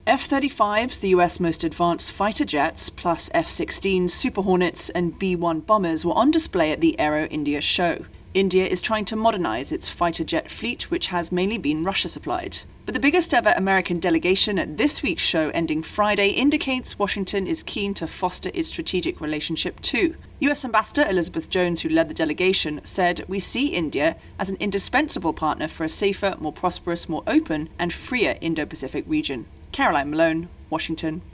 F-35s, the US most advanced fighter jets, plus F-16s, Super Hornets and B-1 bombers were on display at the Aero India show. India is trying to modernize its fighter jet fleet, which has mainly been Russia-supplied. But the biggest ever American delegation at this week's show ending Friday indicates Washington is keen to foster its strategic relationship too. US Ambassador Elizabeth Jones, who led the delegation, said, "We see India as an indispensable partner for a safer, more prosperous, more open and freer Indo-Pacific region." Caroline Malone, Washington.